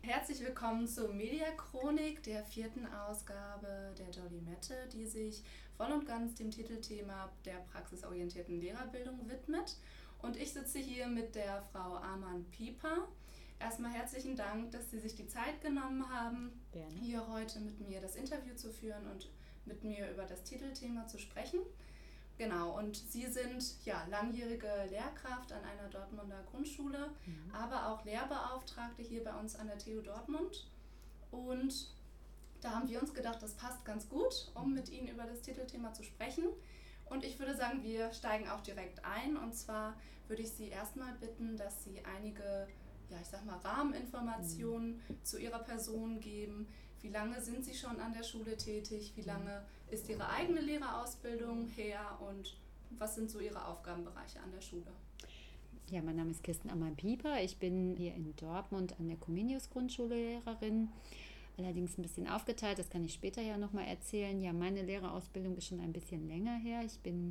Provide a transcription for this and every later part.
Herzlich willkommen zur Mediachronik, der 4. Ausgabe der Jolly-Mette, die sich voll und ganz dem Titelthema der praxisorientierten Lehrerbildung widmet. Und ich sitze hier mit der Frau Aman Pieper. Erstmal herzlichen Dank, dass Sie sich die Zeit genommen haben, hier heute mit mir das Interview zu führen und mit mir über das Titelthema zu sprechen. Genau, und Sie sind langjährige Lehrkraft an einer Dortmunder Grundschule, aber auch Lehrbeauftragte hier bei uns an der TU Dortmund. Und da haben wir uns gedacht, das passt ganz gut, um mit Ihnen über das Titelthema zu sprechen. Und ich würde sagen, wir steigen auch direkt ein. Und zwar würde ich Sie erstmal bitten, dass Sie einige, Rahmeninformationen zu Ihrer Person geben. Wie lange sind Sie schon an der Schule tätig? Wie lange ist Ihre eigene Lehrerausbildung her? Und was sind so Ihre Aufgabenbereiche an der Schule? Ja, mein Name ist Kirsten Amann-Pieper. Ich bin hier in Dortmund an der Comenius Grundschule Lehrerin. Allerdings ein bisschen aufgeteilt, das kann ich später ja nochmal erzählen. Ja, meine Lehrerausbildung ist schon ein bisschen länger her. Ich bin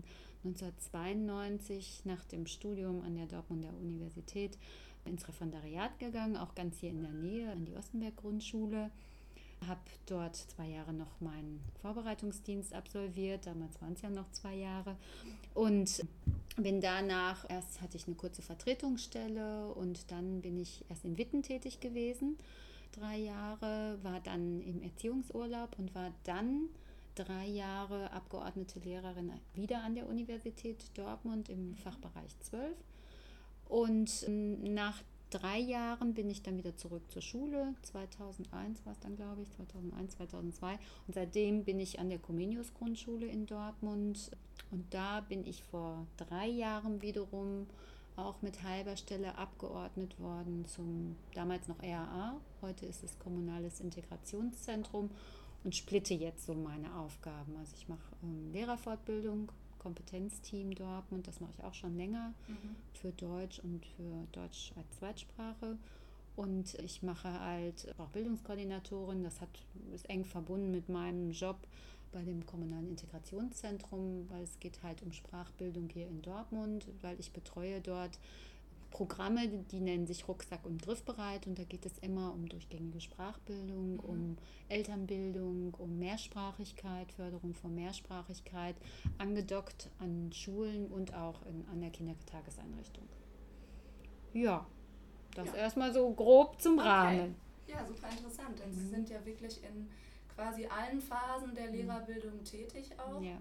1992 nach dem Studium an der Dortmunder Universität ins Referendariat gegangen, auch ganz hier in der Nähe an die Ostenberg-Grundschule. Habe dort 2 Jahre noch meinen Vorbereitungsdienst absolviert, damals waren es ja noch 2 Jahre. Und bin danach, erst hatte ich eine kurze Vertretungsstelle und dann bin ich erst in Witten tätig gewesen. 3 Jahre, war dann im Erziehungsurlaub und war dann 3 Jahre Abgeordnete Lehrerin wieder an der Universität Dortmund im Fachbereich 12. Und nach 3 Jahren bin ich dann wieder zurück zur Schule. 2001 war es dann, glaube ich, 2001, 2002. Und seitdem bin ich an der Comenius Grundschule in Dortmund. Und da bin ich vor 3 Jahren wiederum auch mit halber Stelle abgeordnet worden zum damals noch RAA. Heute ist es Kommunales Integrationszentrum und splitte jetzt so meine Aufgaben. Also ich mache Lehrerfortbildung, Kompetenzteam Dortmund, das mache ich auch schon länger für Deutsch und für Deutsch als Zweitsprache. Und ich mache halt auch Bildungskoordinatorin, das ist eng verbunden mit meinem Job bei dem Kommunalen Integrationszentrum, weil es geht halt um Sprachbildung hier in Dortmund, weil ich betreue dort Programme, die nennen sich Rucksack und Griffbereit und da geht es immer um durchgängige Sprachbildung, um Elternbildung, um Mehrsprachigkeit, Förderung von Mehrsprachigkeit, angedockt an Schulen und auch an der Kindertageseinrichtung. Ja, das erstmal so grob zum Rahmen. Ja, super interessant, denn Sie sind ja wirklich in quasi allen Phasen der Lehrerbildung tätig auch. Ja.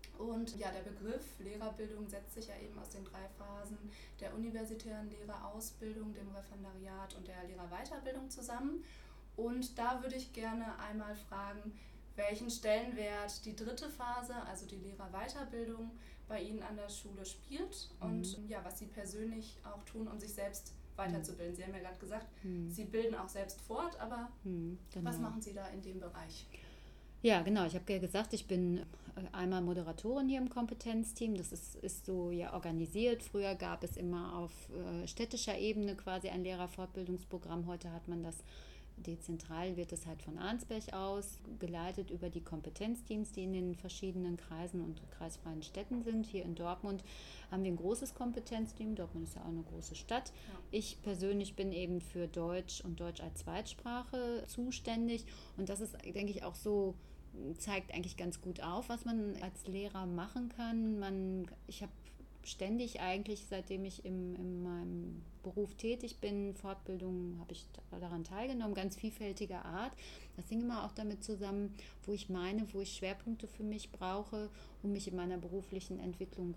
Und der Begriff Lehrerbildung setzt sich ja eben aus den 3 Phasen der universitären Lehrerausbildung, dem Referendariat und der Lehrerweiterbildung zusammen. Und da würde ich gerne einmal fragen, welchen Stellenwert die 3. Phase, also die Lehrerweiterbildung, bei Ihnen an der Schule spielt und was Sie persönlich auch tun, um sich selbst weiterzubilden. Sie haben ja gerade gesagt, Sie bilden auch selbst fort, aber Genau. Was machen Sie da in dem Bereich? Ja, genau. Ich habe ja gesagt, ich bin einmal Moderatorin hier im Kompetenzteam. Das ist so organisiert. Früher gab es immer auf städtischer Ebene quasi ein Lehrerfortbildungsprogramm. Heute hat man das dezentral, wird es halt von Arnsberg aus geleitet über die Kompetenzteams, die in den verschiedenen Kreisen und kreisfreien Städten sind. Hier in Dortmund haben wir ein großes Kompetenzteam. Dortmund ist ja auch eine große Stadt. Ja. Ich persönlich bin eben für Deutsch und Deutsch als Zweitsprache zuständig. Und das ist, denke ich, auch so, zeigt eigentlich ganz gut auf, was man als Lehrer machen kann. Ich habe ständig eigentlich, seitdem ich in meinem Beruf tätig bin, Fortbildungen habe ich daran teilgenommen, ganz vielfältiger Art. Das hing immer auch damit zusammen, wo ich Schwerpunkte für mich brauche, um mich in meiner beruflichen Entwicklung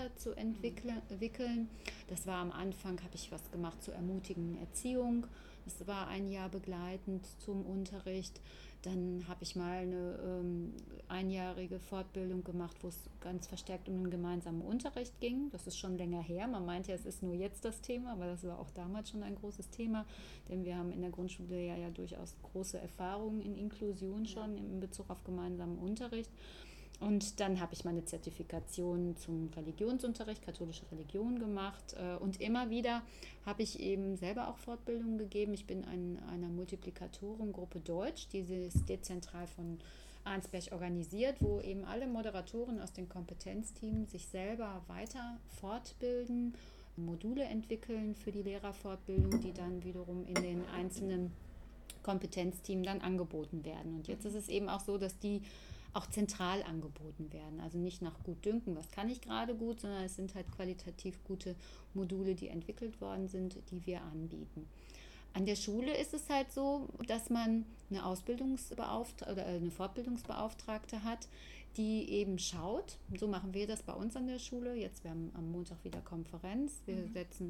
weiterzuentwickeln. Das war am Anfang, habe ich was gemacht zur ermutigenden Erziehung. Das war 1 Jahr begleitend zum Unterricht. Dann habe ich mal eine einjährige Fortbildung gemacht, wo es ganz verstärkt um den gemeinsamen Unterricht ging. Das ist schon länger her. Man meint ja, es ist nur jetzt das Thema, aber das war auch damals schon ein großes Thema. Denn wir haben in der Grundschule ja durchaus große Erfahrungen in Inklusion schon in Bezug auf gemeinsamen Unterricht. Und dann habe ich meine Zertifikation zum Religionsunterricht, katholische Religion gemacht. Und immer wieder habe ich eben selber auch Fortbildungen gegeben. Ich bin in einer Multiplikatorengruppe Deutsch, die ist dezentral von Arnsberg organisiert, wo eben alle Moderatoren aus den Kompetenzteams sich selber weiter fortbilden, Module entwickeln für die Lehrerfortbildung, die dann wiederum in den einzelnen Kompetenzteam dann angeboten werden. Und jetzt ist es eben auch so, dass die auch zentral angeboten werden. Also nicht nach Gutdünken, was kann ich gerade gut, sondern es sind halt qualitativ gute Module, die entwickelt worden sind, die wir anbieten. An der Schule ist es halt so, dass man eine Ausbildungsbeauftragte oder eine Fortbildungsbeauftragte hat, die eben schaut, so machen wir das bei uns an der Schule. Jetzt, wir haben am Montag wieder Konferenz. Wir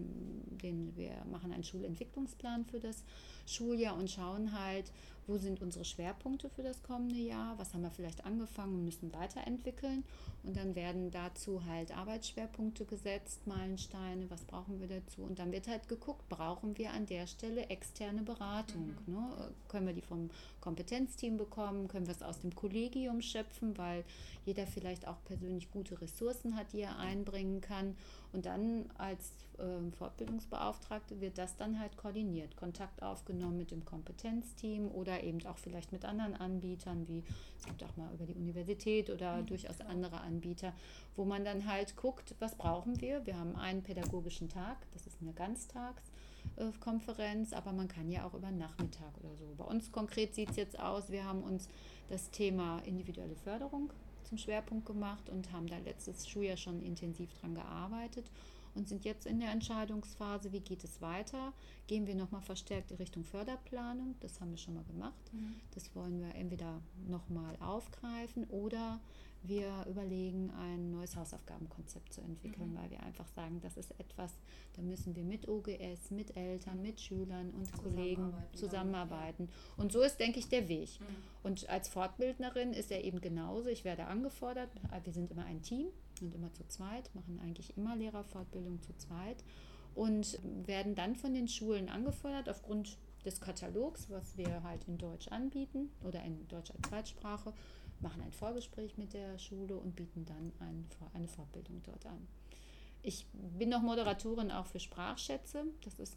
machen einen Schulentwicklungsplan für das Schuljahr und schauen halt, wo sind unsere Schwerpunkte für das kommende Jahr, was haben wir vielleicht angefangen und müssen weiterentwickeln. Und dann werden dazu halt Arbeitsschwerpunkte gesetzt, Meilensteine, was brauchen wir dazu. Und dann wird halt geguckt, brauchen wir an der Stelle externe Beratung. Ne? Können wir die vom Kompetenzteam bekommen, können wir es aus dem Kollegium schöpfen, weil jeder vielleicht auch persönlich gute Ressourcen hat, die er einbringen kann. Und dann als Fortbildungsbeauftragte wird das dann halt koordiniert, Kontakt aufgenommen mit dem Kompetenzteam oder eben auch vielleicht mit anderen Anbietern, wie es gibt auch mal über die Universität oder durchaus andere Anbieter, wo man dann halt guckt, was brauchen wir. Wir haben einen pädagogischen Tag, das ist eine Ganztagskonferenz, aber man kann ja auch über den Nachmittag oder so. Bei uns konkret sieht es jetzt aus, wir haben uns das Thema individuelle Förderung zum Schwerpunkt gemacht und haben da letztes Schuljahr schon intensiv dran gearbeitet und sind jetzt in der Entscheidungsphase, wie geht es weiter? Gehen wir nochmal verstärkt in Richtung Förderplanung, das haben wir schon mal gemacht. Das wollen wir entweder nochmal aufgreifen oder wir überlegen, ein neues Hausaufgabenkonzept zu entwickeln, weil wir einfach sagen, das ist etwas, da müssen wir mit OGS, mit Eltern, mit Schülern und Kollegen zusammenarbeiten. Und so ist, denke ich, der Weg. Und als Fortbildnerin ist er eben genauso. Ich werde angefordert, wir sind immer ein Team und immer zu zweit, machen eigentlich immer Lehrerfortbildung zu zweit und werden dann von den Schulen angefordert aufgrund des Katalogs, was wir halt in Deutsch anbieten oder in Deutsch als Zweitsprache, machen ein Vorgespräch mit der Schule und bieten dann eine Fortbildung dort an. Ich bin noch Moderatorin auch für Sprachschätze. Das ist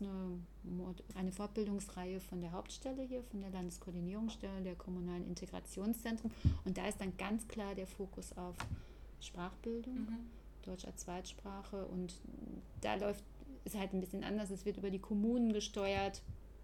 eine Fortbildungsreihe von der Hauptstelle hier, von der Landeskoordinierungsstelle der kommunalen Integrationszentren. Und da ist dann ganz klar der Fokus auf Sprachbildung, Deutsch als Zweitsprache. Und da ist halt ein bisschen anders. Es wird über die Kommunen gesteuert,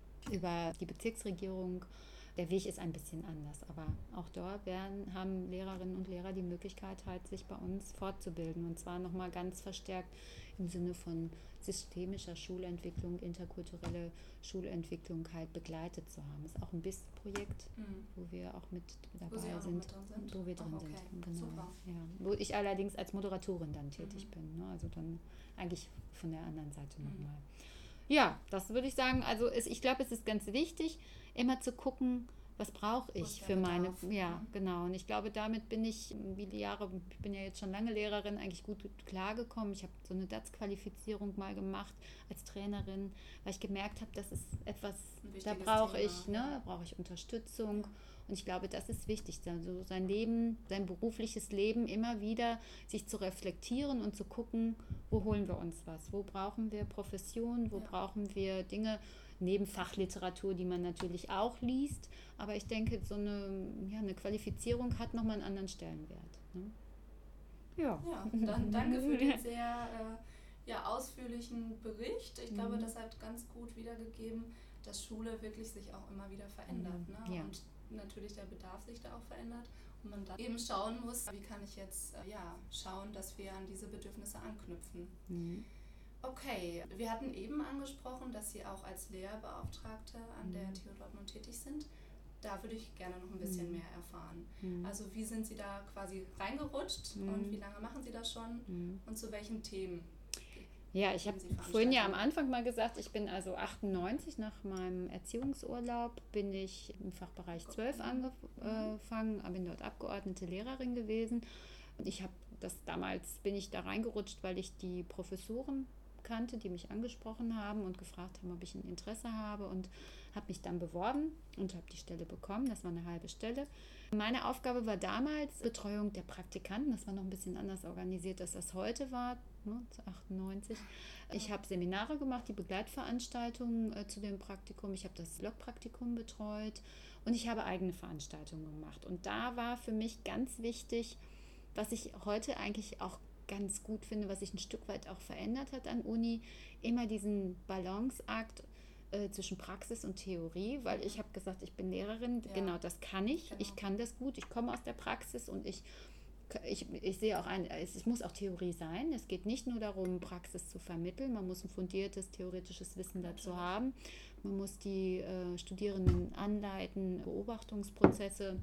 über die Bezirksregierung. Der Weg ist ein bisschen anders, aber auch dort haben Lehrerinnen und Lehrer die Möglichkeit, halt sich bei uns fortzubilden und zwar nochmal ganz verstärkt im Sinne von systemischer Schulentwicklung, interkulturelle Schulentwicklung halt begleitet zu haben. Das ist auch ein BIS-Projekt, wo wir auch mit dabei sind, wo wir drin sind. Genau. Super. Ja. Wo ich allerdings als Moderatorin dann tätig bin, ne? Also dann eigentlich von der anderen Seite nochmal. Ja, das würde ich sagen. Also ich glaube, es ist ganz wichtig, immer zu gucken, was brauche ich für meine, genau. Und ich glaube, damit bin ich, ich bin ja jetzt schon lange Lehrerin, eigentlich gut klargekommen. Ich habe so eine DATS-Qualifizierung mal gemacht als Trainerin, weil ich gemerkt habe, das ist etwas, da brauche ich, brauche ich Unterstützung. Und ich glaube, das ist wichtig, also sein berufliches Leben immer wieder sich zu reflektieren und zu gucken, wo holen wir uns was, wo brauchen wir Profession, wo brauchen wir Dinge, neben Fachliteratur, die man natürlich auch liest. Aber ich denke, so eine Qualifizierung hat nochmal einen anderen Stellenwert. Ne? Ja, dann danke für den sehr ausführlichen Bericht. Ich glaube, das hat ganz gut wiedergegeben, dass Schule wirklich sich auch immer wieder verändert. Ne? Ja. Und natürlich der Bedarf sich da auch verändert. Und man dann eben schauen muss, wie kann ich jetzt schauen, dass wir an diese Bedürfnisse anknüpfen. Okay, wir hatten eben angesprochen, dass Sie auch als Lehrbeauftragte an der TU Dortmund tätig sind. Da würde ich gerne noch ein bisschen mehr erfahren. Also wie sind Sie da quasi reingerutscht und wie lange machen Sie das schon und zu welchen Themen? Ja, ich habe vorhin ja am Anfang mal gesagt, ich bin also 98 nach meinem Erziehungsurlaub, bin ich im Fachbereich 12 angefangen, bin dort abgeordnete Lehrerin gewesen. Und damals bin ich da reingerutscht, weil ich die Professoren kannte, die mich angesprochen haben und gefragt haben, ob ich ein Interesse habe und habe mich dann beworben und habe die Stelle bekommen. Das war eine halbe Stelle. Meine Aufgabe war damals Betreuung der Praktikanten. Das war noch ein bisschen anders organisiert, als das heute war, 98. Ich habe Seminare gemacht, die Begleitveranstaltungen zu dem Praktikum. Ich habe das Blockpraktikum betreut und ich habe eigene Veranstaltungen gemacht. Und da war für mich ganz wichtig, was ich heute eigentlich auch ganz gut finde, was sich ein Stück weit auch verändert hat an Uni, immer diesen Balanceakt zwischen Praxis und Theorie, weil ich habe gesagt, ich bin Lehrerin, genau das kann ich. Genau. Ich kann das gut, ich komme aus der Praxis und ich sehe auch es muss auch Theorie sein. Es geht nicht nur darum, Praxis zu vermitteln. Man muss ein fundiertes theoretisches Wissen dazu haben. Man muss die Studierenden anleiten, Beobachtungsprozesse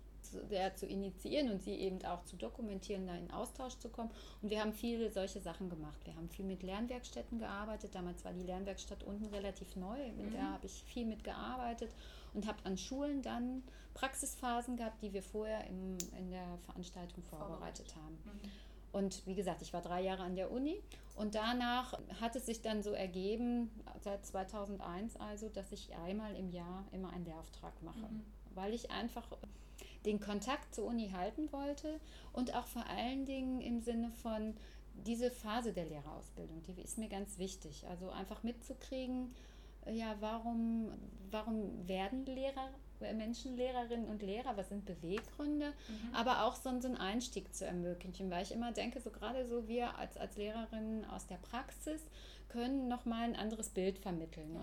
zu initiieren und sie eben auch zu dokumentieren, da in Austausch zu kommen. Und wir haben viele solche Sachen gemacht. Wir haben viel mit Lernwerkstätten gearbeitet. Damals war die Lernwerkstatt unten relativ neu. Mit der habe ich viel mitgearbeitet und habe an Schulen dann Praxisphasen gehabt, die wir vorher in der Veranstaltung vorbereitet haben. Und wie gesagt, ich war 3 Jahre an der Uni und danach hat es sich dann so ergeben, seit 2001 also, dass ich einmal im Jahr immer einen Lehrauftrag mache, weil ich einfach den Kontakt zur Uni halten wollte und auch vor allen Dingen im Sinne von diese Phase der Lehrerausbildung, die ist mir ganz wichtig. Also einfach mitzukriegen, ja, warum werden Menschen Lehrerinnen und Lehrer, was sind Beweggründe, aber auch so einen Einstieg zu ermöglichen, weil ich immer denke, so gerade so wir als Lehrerinnen aus der Praxis können nochmal ein anderes Bild vermitteln.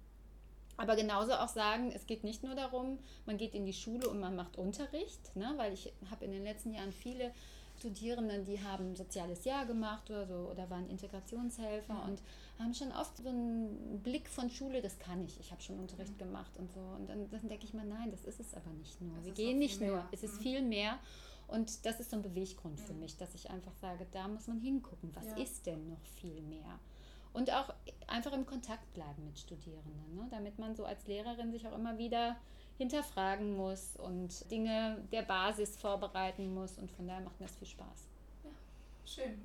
Aber genauso auch sagen, es geht nicht nur darum, man geht in die Schule und man macht Unterricht, ne? Weil ich habe in den letzten Jahren viele Studierende, die haben ein soziales Jahr gemacht oder so oder waren Integrationshelfer und haben schon oft so einen Blick von Schule, das kann ich habe schon Unterricht gemacht und so. Und dann denke ich mal, nein, das ist es aber nicht nur. Wir gehen nicht nur, es ist viel mehr. Und das ist so ein Beweggrund für mich, dass ich einfach sage, da muss man hingucken, was ist denn noch viel mehr? Und auch einfach im Kontakt bleiben mit Studierenden, ne? Damit man so als Lehrerin sich auch immer wieder hinterfragen muss und Dinge der Basis vorbereiten muss und von daher macht mir das viel Spaß. Ja, schön.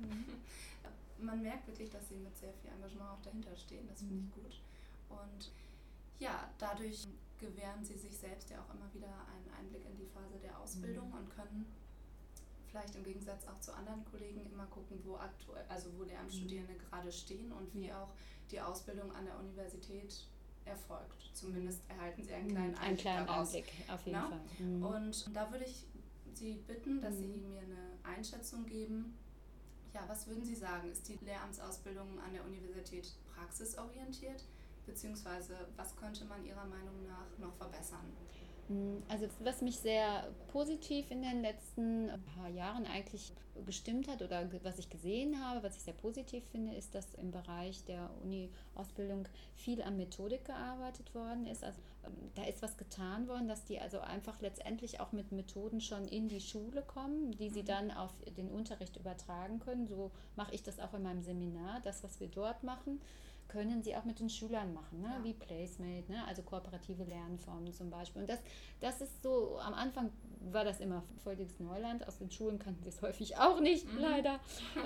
Man merkt wirklich, dass Sie mit sehr viel Engagement auch dahinter stehen, das finde ich gut. Und ja, dadurch gewähren Sie sich selbst ja auch immer wieder einen Einblick in die Phase der Ausbildung und können vielleicht im Gegensatz auch zu anderen Kollegen immer gucken, wo Lehramtsstudierende gerade stehen und wie auch die Ausbildung an der Universität erfolgt. Zumindest erhalten Sie einen kleinen Einblick auf jeden Fall. Und da würde ich Sie bitten, dass Sie mir eine Einschätzung geben. Ja, was würden Sie sagen? Ist die Lehramtsausbildung an der Universität praxisorientiert? Beziehungsweise was könnte man Ihrer Meinung nach noch verbessern? Also was mich sehr positiv in den letzten paar Jahren eigentlich gestimmt hat oder was ich gesehen habe, was ich sehr positiv finde, ist, dass im Bereich der Uni-Ausbildung viel an Methodik gearbeitet worden ist. Also da ist was getan worden, dass die also einfach letztendlich auch mit Methoden schon in die Schule kommen, die sie dann auf den Unterricht übertragen können. So mache ich das auch in meinem Seminar. Das, was wir dort machen, können sie auch mit den Schülern machen, ne? Wie Placemate, ne? Also kooperative Lernformen zum Beispiel. Und das ist so, am Anfang war das immer völliges Neuland. Aus den Schulen kannten sie es häufig auch nicht, leider.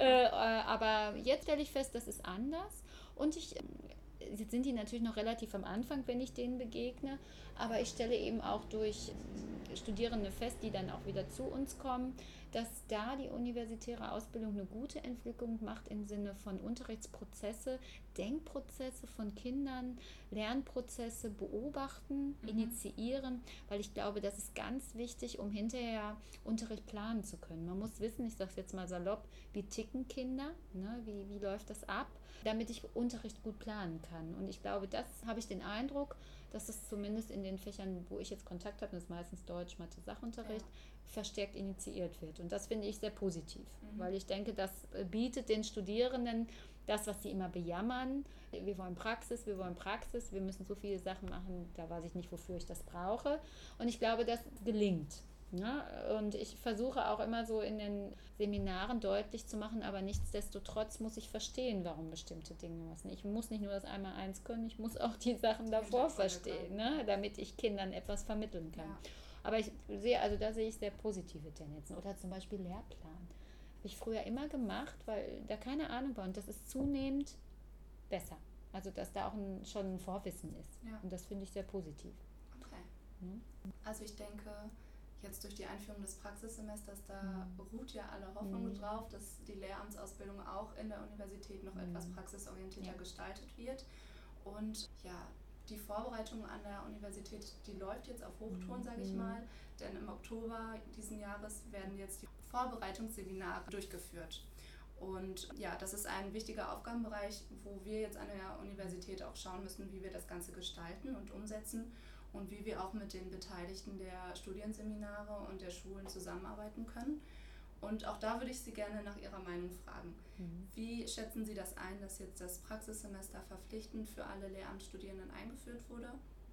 Aber jetzt stelle ich fest, das ist anders. Und jetzt sind die natürlich noch relativ am Anfang, wenn ich denen begegne. Aber ich stelle eben auch durch Studierende fest, die dann auch wieder zu uns kommen, dass da die universitäre Ausbildung eine gute Entwicklung macht im Sinne von Unterrichtsprozesse, Denkprozesse von Kindern, Lernprozesse beobachten, initiieren, weil ich glaube, das ist ganz wichtig, um hinterher Unterricht planen zu können. Man muss wissen, ich sage es jetzt mal salopp, wie ticken Kinder, ne? Wie läuft das ab, damit ich Unterricht gut planen kann. Und ich glaube, das habe ich den Eindruck, dass es zumindest in den Fächern, wo ich jetzt Kontakt habe, das ist meistens Deutsch, Mathe, Sachunterricht, verstärkt initiiert wird. Und das finde ich sehr positiv, weil ich denke, das bietet den Studierenden das, was sie immer bejammern. Wir wollen Praxis, wir müssen so viele Sachen machen, da weiß ich nicht, wofür ich das brauche. Und ich glaube, das gelingt. Ja, und ich versuche auch immer so in den Seminaren deutlich zu machen, aber nichtsdestotrotz muss ich verstehen, warum bestimmte Dinge müssen. Ich muss nicht nur das Einmaleins können, ich muss auch die Sachen davor verstehen, ne, damit ich Kindern etwas vermitteln kann. Ja. Aber da sehe ich sehr positive Tendenzen. Oder zum Beispiel Lehrplan. Habe ich früher immer gemacht, weil da keine Ahnung war. Und das ist zunehmend besser. Also dass da auch schon ein Vorwissen ist. Ja. Und das finde ich sehr positiv. Okay. Also ich denke, jetzt durch die Einführung des Praxissemesters, da ruht ja alle Hoffnung drauf, dass die Lehramtsausbildung auch in der Universität noch etwas praxisorientierter gestaltet wird. Und ja, die Vorbereitung an der Universität, die läuft jetzt auf Hochtouren, sage ich mal, denn im Oktober diesen Jahres werden jetzt die Vorbereitungsseminare durchgeführt. Und ja, das ist ein wichtiger Aufgabenbereich, wo wir jetzt an der Universität auch schauen müssen, wie wir das Ganze gestalten und umsetzen und wie wir auch mit den Beteiligten der Studienseminare und der Schulen zusammenarbeiten können. Und auch da würde ich Sie gerne nach Ihrer Meinung fragen. Wie schätzen Sie das ein, dass jetzt das Praxissemester verpflichtend für alle Lehramtsstudierenden eingeführt wurde?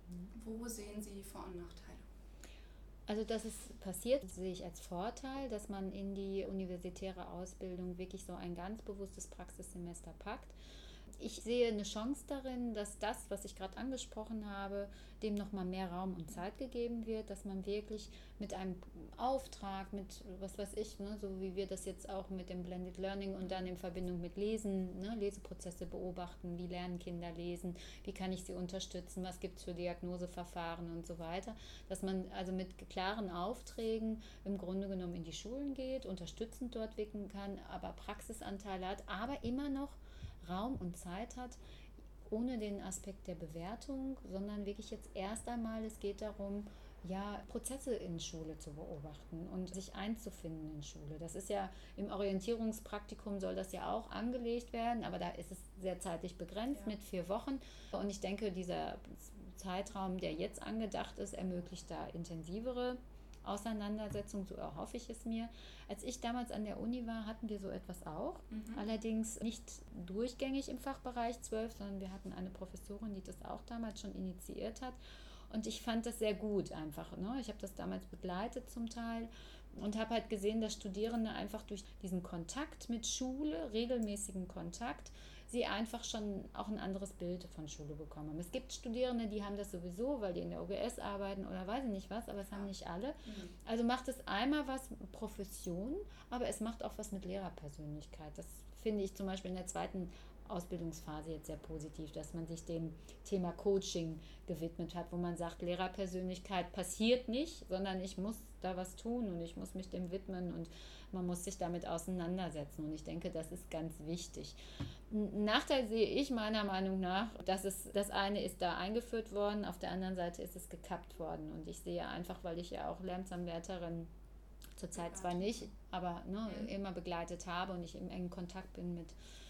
Wo sehen Sie Vor- und Nachteile? Also, dass es passiert, sehe ich als Vorteil, dass man in die universitäre Ausbildung wirklich so ein ganz bewusstes Praxissemester packt. Ich sehe eine Chance darin, dass das, was ich gerade angesprochen habe, dem nochmal mehr Raum und Zeit gegeben wird, dass man wirklich mit einem Auftrag, mit was weiß ich, ne, so wie wir das jetzt auch mit dem Blended Learning und dann in Verbindung mit Lesen, ne, Leseprozesse beobachten, wie lernen Kinder lesen, wie kann ich sie unterstützen, was gibt es für Diagnoseverfahren und so weiter, dass man also mit klaren Aufträgen im Grunde genommen in die Schulen geht, unterstützend dort wirken kann, aber Praxisanteile hat, aber immer noch Raum und Zeit hat, ohne den Aspekt der Bewertung, sondern wirklich jetzt erst einmal, es geht darum, ja, Prozesse in Schule zu beobachten und sich einzufinden in Schule. Das ist ja im Orientierungspraktikum soll das ja auch angelegt werden, aber da ist es sehr zeitlich begrenzt mit 4 Wochen. Und ich denke, dieser Zeitraum, der jetzt angedacht ist, ermöglicht da intensivere Auseinandersetzung, so erhoffe ich es mir. Als ich damals an der Uni war, hatten wir so etwas auch. Allerdings nicht durchgängig im Fachbereich 12, sondern wir hatten eine Professorin, die das auch damals schon initiiert hat. Und ich fand das sehr gut einfach. Ne? Ich habe das damals begleitet zum Teil und habe halt gesehen, dass Studierende einfach durch diesen Kontakt mit Schule, regelmäßigen Kontakt, sie einfach schon auch ein anderes Bild von Schule bekommen haben. Es gibt Studierende, die haben das sowieso, weil die in der OGS arbeiten oder weiß ich nicht was, aber es haben nicht alle. Also macht es einmal was mit Profession, aber es macht auch was mit Lehrerpersönlichkeit. Das finde ich zum Beispiel in der zweiten Ausbildungsphase jetzt sehr positiv, dass man sich dem Thema Coaching gewidmet hat, wo man sagt, Lehrerpersönlichkeit passiert nicht, sondern ich muss da was tun und ich muss mich dem widmen und man muss sich damit auseinandersetzen und ich denke, das ist ganz wichtig. Ein Nachteil sehe ich meiner Meinung nach, dass es das eine ist da eingeführt worden, auf der anderen Seite ist es gekappt worden und ich sehe einfach, weil ich ja auch Lehramtsanwärterin zurzeit zwar nicht, aber immer begleitet habe und ich im engen Kontakt bin mit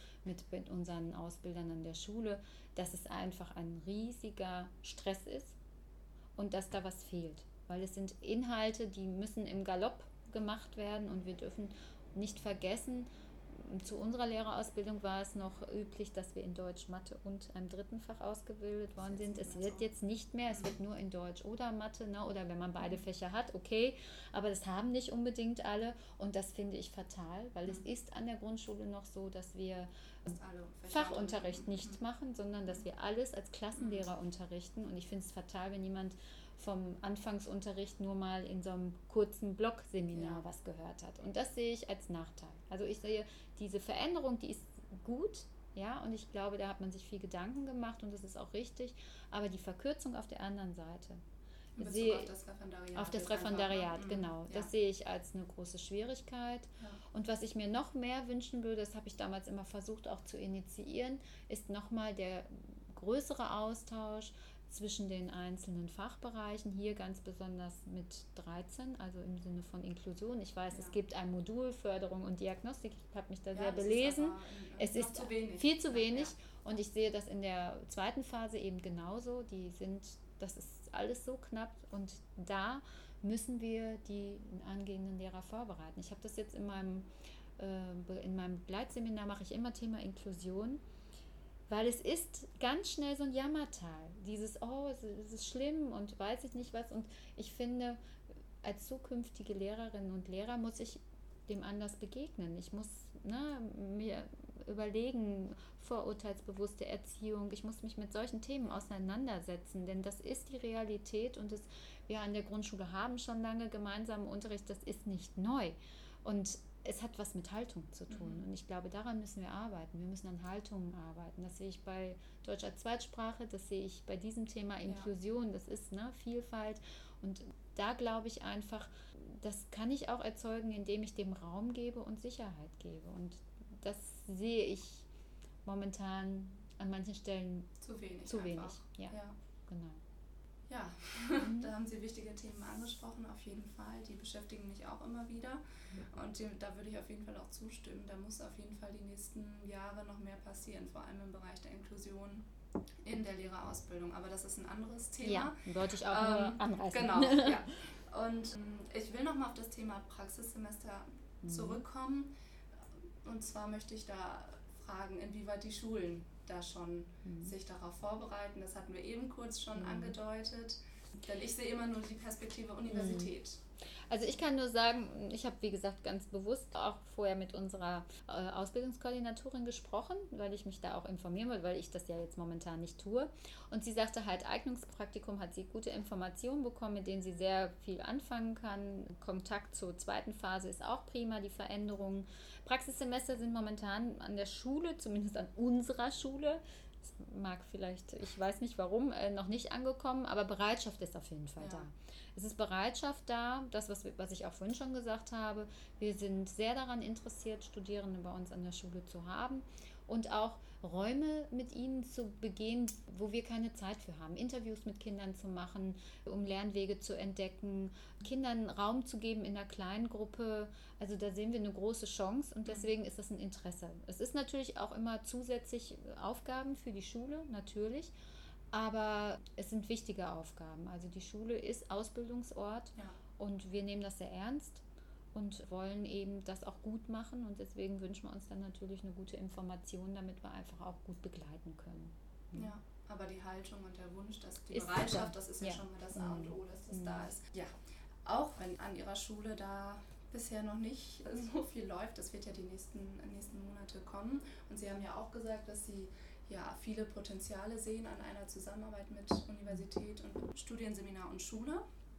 unseren Ausbildern an der Schule, dass es einfach ein riesiger Stress ist und dass da was fehlt. Weil es sind Inhalte, die müssen im Galopp gemacht werden und wir dürfen nicht vergessen, zu unserer Lehrerausbildung war es noch üblich, dass wir in Deutsch, Mathe und einem dritten Fach ausgebildet worden sind. Es wird jetzt nicht mehr, es wird nur in Deutsch oder Mathe, ne? Oder wenn man beide Fächer hat, okay, aber das haben nicht unbedingt alle und das finde ich fatal, weil es ist an der Grundschule noch so, dass wir Fachunterricht nicht machen, sondern dass wir alles als Klassenlehrer unterrichten und ich finde es fatal, wenn jemand vom Anfangsunterricht nur mal in so einem kurzen Blogseminar was gehört hat. Und das sehe ich als Nachteil. Also ich sehe diese Veränderung, die ist gut, ja, und ich glaube, da hat man sich viel Gedanken gemacht und das ist auch richtig, aber die Verkürzung auf der anderen Seite, auf das Referendariat, genau, das sehe ich als eine große Schwierigkeit. Und was ich mir noch mehr wünschen würde, das habe ich damals immer versucht auch zu initiieren, ist nochmal der größere Austausch zwischen den einzelnen Fachbereichen, hier ganz besonders mit 13, also im Sinne von Inklusion. Ich weiß, es gibt ein Modul Förderung und Diagnostik, ich habe mich da sehr belesen. Es ist viel zu wenig und ich sehe das in der zweiten Phase eben genauso. Das ist alles so knapp und da müssen wir die angehenden Lehrer vorbereiten. Ich habe das jetzt in meinem Begleitseminar, mache ich immer Thema Inklusion. Weil es ist ganz schnell so ein Jammertal. Es ist schlimm und weiß ich nicht was. Und ich finde, als zukünftige Lehrerinnen und Lehrer muss ich dem anders begegnen. Ich muss mir überlegen, vorurteilsbewusste Erziehung. Ich muss mich mit solchen Themen auseinandersetzen, denn das ist die Realität und wir an der Grundschule haben schon lange gemeinsamen Unterricht. Das ist nicht neu. Und es hat was mit Haltung zu tun und ich glaube, daran müssen wir arbeiten. Wir müssen an Haltungen arbeiten. Das sehe ich bei Deutsch als Zweitsprache, das sehe ich bei diesem Thema Inklusion, das ist Vielfalt und da glaube ich einfach, das kann ich auch erzeugen, indem ich dem Raum gebe und Sicherheit gebe und das sehe ich momentan an manchen Stellen zu wenig. Ja, genau. Ja, da haben Sie wichtige Themen angesprochen, auf jeden Fall. Die beschäftigen mich auch immer wieder. Und da würde ich auf jeden Fall auch zustimmen. Da muss auf jeden Fall die nächsten Jahre noch mehr passieren, vor allem im Bereich der Inklusion in der Lehrerausbildung. Aber das ist ein anderes Thema. Ja, wollte ich auch nur anreißen. Genau, ja. Und ich will nochmal auf das Thema Praxissemester zurückkommen. Und zwar möchte ich da fragen, inwieweit die Schulen da schon sich darauf vorbereiten. Das hatten wir eben kurz schon angedeutet. Denn ich sehe immer nur die Perspektive Universität. Also ich kann nur sagen, ich habe wie gesagt ganz bewusst auch vorher mit unserer Ausbildungskoordinatorin gesprochen, weil ich mich da auch informieren wollte, weil ich das ja jetzt momentan nicht tue. Und sie sagte halt, Eignungspraktikum hat sie gute Informationen bekommen, mit denen sie sehr viel anfangen kann. Kontakt zur zweiten Phase ist auch prima, die Veränderungen. Praxissemester sind momentan an der Schule, zumindest an unserer Schule, mag vielleicht, ich weiß nicht warum, noch nicht angekommen, aber Bereitschaft ist auf jeden Fall da. Es ist Bereitschaft da, das, was ich auch vorhin schon gesagt habe. Wir sind sehr daran interessiert, Studierende bei uns an der Schule zu haben und auch Räume mit ihnen zu begehen, wo wir keine Zeit für haben. Interviews mit Kindern zu machen, um Lernwege zu entdecken, Kindern Raum zu geben in einer kleinen Gruppe. Also da sehen wir eine große Chance und deswegen ist das ein Interesse. Es ist natürlich auch immer zusätzlich Aufgaben für die Schule, natürlich. Aber es sind wichtige Aufgaben. Also die Schule ist Ausbildungsort und wir nehmen das sehr ernst und wollen eben das auch gut machen. Und deswegen wünschen wir uns dann natürlich eine gute Information, damit wir einfach auch gut begleiten können. Ja, aber die Haltung und der Wunsch, dass die Bereitschaft, das ist ja schon mal das A und O, dass das da ist. Ja, auch wenn an Ihrer Schule da bisher noch nicht so viel läuft, das wird ja die nächsten Monate kommen. Und Sie haben ja auch gesagt, dass Sie viele Potenziale sehen an einer Zusammenarbeit mit Universität und Studienseminar und Schule.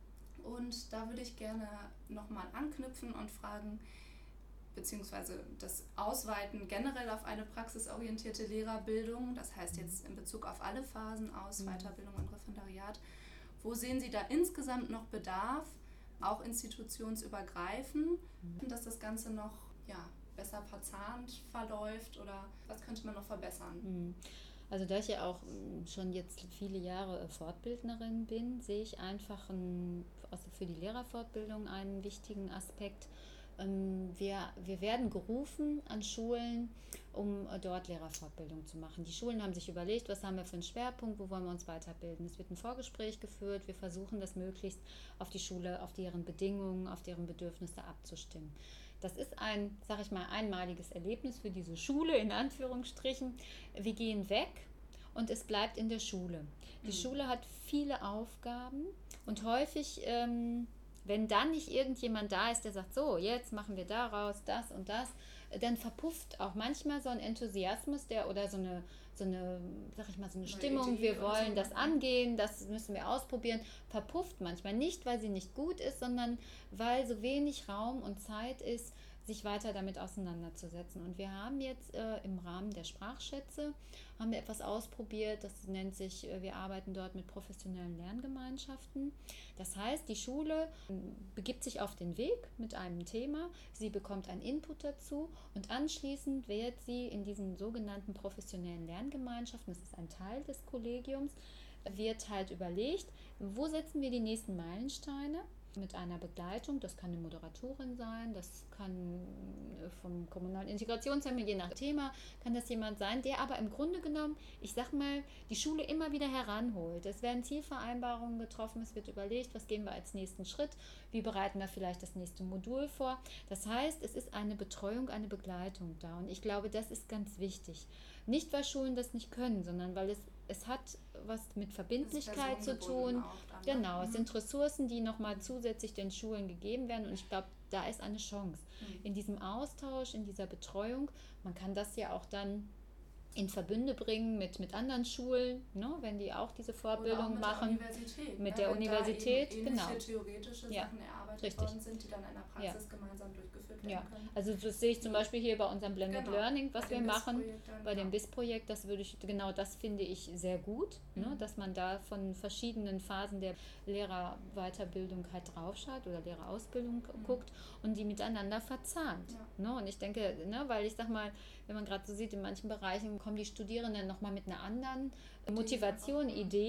Und da würde ich gerne nochmal anknüpfen und fragen, beziehungsweise das Ausweiten generell auf eine praxisorientierte Lehrerbildung, das heißt jetzt in Bezug auf alle Phasen aus Weiterbildung und Referendariat. Wo sehen Sie da insgesamt noch Bedarf, auch institutionsübergreifend, dass das Ganze noch besser verzahnt verläuft oder was könnte man noch verbessern? Also da ich ja auch schon jetzt viele Jahre Fortbildnerin bin, sehe ich einfach für die Lehrerfortbildung einen wichtigen Aspekt. Wir werden gerufen an Schulen, um dort Lehrerfortbildung zu machen. Die Schulen haben sich überlegt, was haben wir für einen Schwerpunkt, wo wollen wir uns weiterbilden. Es wird ein Vorgespräch geführt, wir versuchen das möglichst auf die Schule, auf deren Bedingungen, auf deren Bedürfnisse abzustimmen. Das ist ein, sag ich mal, einmaliges Erlebnis für diese Schule, in Anführungsstrichen. Wir gehen weg und es bleibt in der Schule. Die Schule hat viele Aufgaben und häufig, wenn dann nicht irgendjemand da ist, der sagt, so, jetzt machen wir daraus das und das, dann verpufft auch manchmal so ein Enthusiasmus, oder so eine Stimmung, wir wollen das angehen, das müssen wir ausprobieren, verpufft manchmal. Nicht, weil sie nicht gut ist, sondern weil so wenig Raum und Zeit ist, sich weiter damit auseinanderzusetzen. Und wir haben jetzt im Rahmen der Sprachschätze haben wir etwas ausprobiert, das nennt sich, wir arbeiten dort mit professionellen Lerngemeinschaften. Das heißt, die Schule begibt sich auf den Weg mit einem Thema, sie bekommt einen Input dazu und anschließend wird sie in diesen sogenannten professionellen Lerngemeinschaften, das ist ein Teil des Kollegiums, wird halt überlegt, wo setzen wir die nächsten Meilensteine mit einer Begleitung. Das kann eine Moderatorin sein, das kann vom kommunalen Integrationszentrum, je nach Thema, kann das jemand sein, der aber im Grunde genommen, ich sag mal, die Schule immer wieder heranholt. Es werden Zielvereinbarungen getroffen, es wird überlegt, was gehen wir als nächsten Schritt, wie bereiten wir vielleicht das nächste Modul vor. Das heißt, es ist eine Betreuung, eine Begleitung da und ich glaube, das ist ganz wichtig. Nicht, weil Schulen das nicht können, sondern weil es hat was mit Verbindlichkeit zu tun. Genau, es sind Ressourcen, die nochmal zusätzlich den Schulen gegeben werden und ich glaube, da ist eine Chance. In diesem Austausch, in dieser Betreuung, man kann das ja auch dann in Verbünde bringen mit anderen Schulen, ne, wenn die auch diese Fortbildung machen. Mit der Universität, genau. Theoretische Sachen erarbeitet worden sind, die dann in der Praxis gemeinsam durchgeführt werden können. Also das sehe ich zum Beispiel hier bei unserem Blended Learning, was wir machen, bei dem BIS-Projekt, das finde ich sehr gut, ne, dass man da von verschiedenen Phasen der Lehrerweiterbildung halt draufschaut oder Lehrerausbildung guckt und die miteinander verzahnt. Ne? Und ich denke, ne, weil ich sag mal, wenn man gerade so sieht, in manchen Bereichen kommen die Studierenden nochmal mit einer anderen Motivation, Idee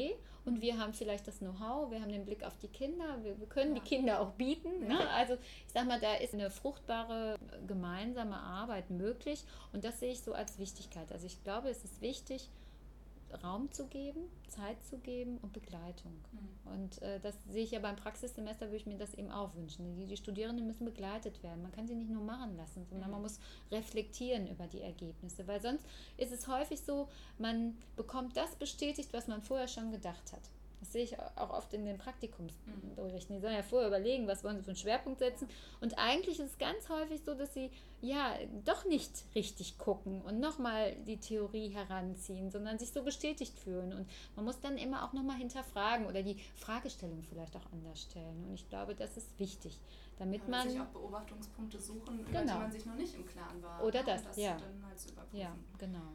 Und wir haben vielleicht das Know-how, wir haben den Blick auf die Kinder, wir können die Kinder auch bieten. Ja. Ne? Also ich sag mal, da ist eine fruchtbare gemeinsame Arbeit möglich und das sehe ich so als Wichtigkeit. Also ich glaube, es ist wichtig, Raum zu geben, Zeit zu geben und Begleitung. Und das sehe ich ja beim Praxissemester, würde ich mir das eben auch wünschen. Die Studierenden müssen begleitet werden. Man kann sie nicht nur machen lassen, sondern man muss reflektieren über die Ergebnisse. Weil sonst ist es häufig so, man bekommt das bestätigt, was man vorher schon gedacht hat. Das sehe ich auch oft in den Praktikumsberichten. Die sollen ja vorher überlegen, was wollen sie für einen Schwerpunkt setzen. Und eigentlich ist es ganz häufig so, dass sie doch nicht richtig gucken und nochmal die Theorie heranziehen, sondern sich so bestätigt fühlen. Und man muss dann immer auch nochmal hinterfragen oder die Fragestellung vielleicht auch anders stellen. Und ich glaube, das ist wichtig, damit man sich auch Beobachtungspunkte suchen, über die man sich noch nicht im Klaren war. Oder das, und das dann mal zu überprüfen. Ja, genau.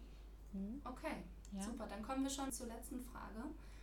Ja. Okay, super. Dann kommen wir schon zur letzten Frage.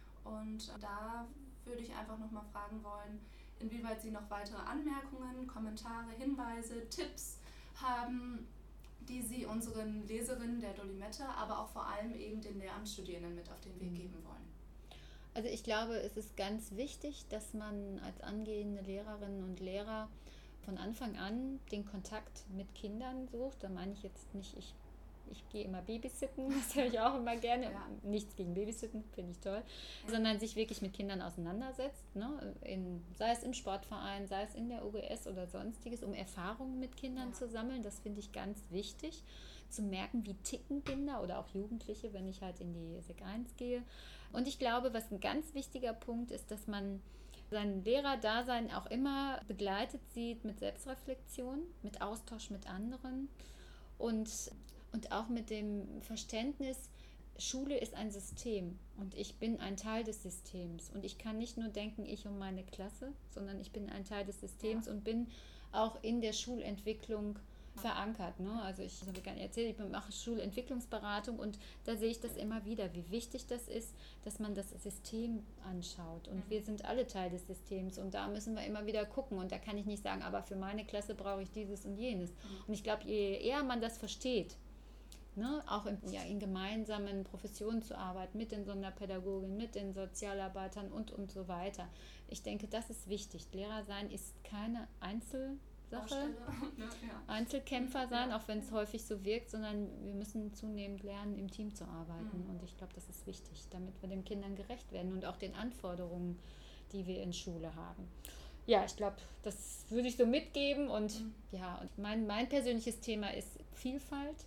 Und da würde ich einfach nochmal fragen wollen, inwieweit Sie noch weitere Anmerkungen, Kommentare, Hinweise, Tipps haben, die Sie unseren Leserinnen der Dolimette, aber auch vor allem eben den Lehramtsstudierenden mit auf den Weg geben wollen. Also ich glaube, es ist ganz wichtig, dass man als angehende Lehrerinnen und Lehrer von Anfang an den Kontakt mit Kindern sucht. Da meine ich jetzt nicht, ich gehe immer babysitten, das höre ich auch immer gerne. Ja. Nichts gegen Babysitten, finde ich toll. Sondern sich wirklich mit Kindern auseinandersetzt, ne? Sei es im Sportverein, sei es in der OGS oder sonstiges, um Erfahrungen mit Kindern zu sammeln. Das finde ich ganz wichtig. Zu merken, wie ticken Kinder oder auch Jugendliche, wenn ich halt in die Sek 1 gehe. Und ich glaube, was ein ganz wichtiger Punkt ist, dass man sein Lehrerdasein auch immer begleitet sieht mit Selbstreflexion, mit Austausch mit anderen und auch mit dem Verständnis, Schule ist ein System und ich bin ein Teil des Systems und ich kann nicht nur denken, ich und meine Klasse, sondern ich bin ein Teil des Systems und bin auch in der Schulentwicklung verankert. Ne? Also ich habe gar nicht erzählt, ich mache Schulentwicklungsberatung und da sehe ich das immer wieder, wie wichtig das ist, dass man das System anschaut und wir sind alle Teil des Systems und da müssen wir immer wieder gucken und da kann ich nicht sagen, aber für meine Klasse brauche ich dieses und jenes. Und ich glaube, je eher man das versteht, ne, auch in gemeinsamen Professionen zu arbeiten, mit den Sonderpädagogen, mit den Sozialarbeitern und so weiter. Ich denke, das ist wichtig. Lehrer sein ist keine Einzelsache, Einzelkämpfer sein, auch wenn es häufig so wirkt, sondern wir müssen zunehmend lernen, im Team zu arbeiten. Und ich glaube, das ist wichtig, damit wir den Kindern gerecht werden und auch den Anforderungen, die wir in Schule haben. Ja, ich glaube, das würde ich so mitgeben und und mein persönliches Thema ist Vielfalt.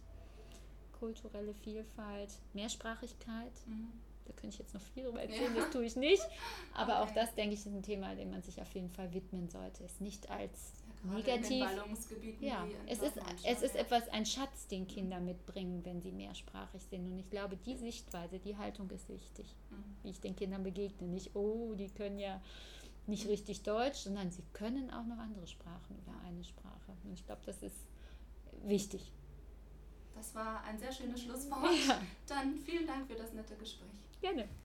Kulturelle Vielfalt, Mehrsprachigkeit. Da könnte ich jetzt noch viel drüber erzählen, das tue ich nicht. Aber auch das, denke ich, ist ein Thema, dem man sich auf jeden Fall widmen sollte. Es nicht als negativ. In den Ballungsgebieten es ist etwas, ein Schatz, den Kinder mitbringen, wenn sie mehrsprachig sind. Und ich glaube, die Sichtweise, die Haltung ist wichtig, wie ich den Kindern begegne. Nicht, die können ja nicht richtig Deutsch, sondern sie können auch noch andere Sprachen oder eine Sprache. Und ich glaube, das ist wichtig. Das war ein sehr schönes Schlusswort. Dann vielen Dank für das nette Gespräch. Gerne.